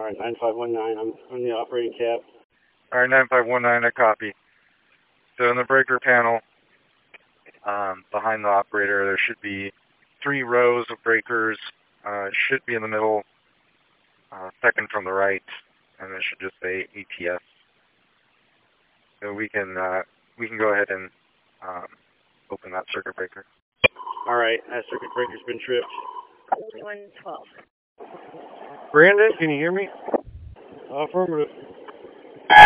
All right, 9519, I'm the operating cab. All right, 9519, I copy. So in the breaker panel, behind the operator, there should be 3 rows of breakers. It should be in the middle, second from the right, and it should just say ATS. So we can go ahead and open that circuit breaker. All right, that circuit breaker's been tripped. 112. Brandon, can you hear me? Affirmative.